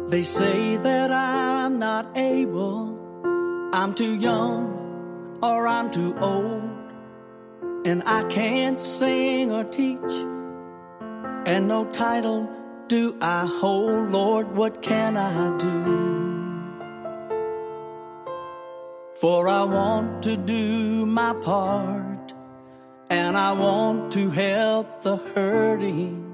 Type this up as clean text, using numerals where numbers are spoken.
They say that I'm not able, I'm too young or I'm too old, and I can't sing or teach, and no title do I hold. Lord, what can I do? For I want to do my part, and I want to help the hurting,